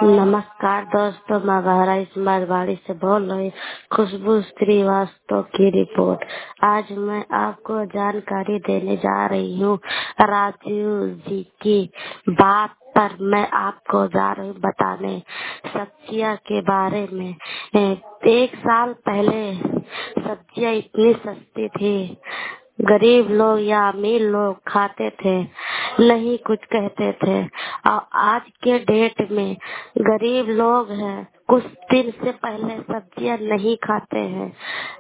नमस्कार दोस्तों, मैं बहराइच मारवाड़ी से बोल रही खुशबू श्रीवास्तव की रिपोर्ट। आज मैं आपको जानकारी देने जा रही हूँ राजीव जी की बात पर। मैं आपको जा रही हूँ बताने सब्जियाँ के बारे में। 1 साल पहले सब्जियाँ इतनी सस्ती थी, गरीब लोग या अमीर लोग खाते थे, नहीं कुछ कहते थे। और आज के डेट में गरीब लोग हैं, कुछ दिन से पहले सब्जियां नहीं खाते हैं।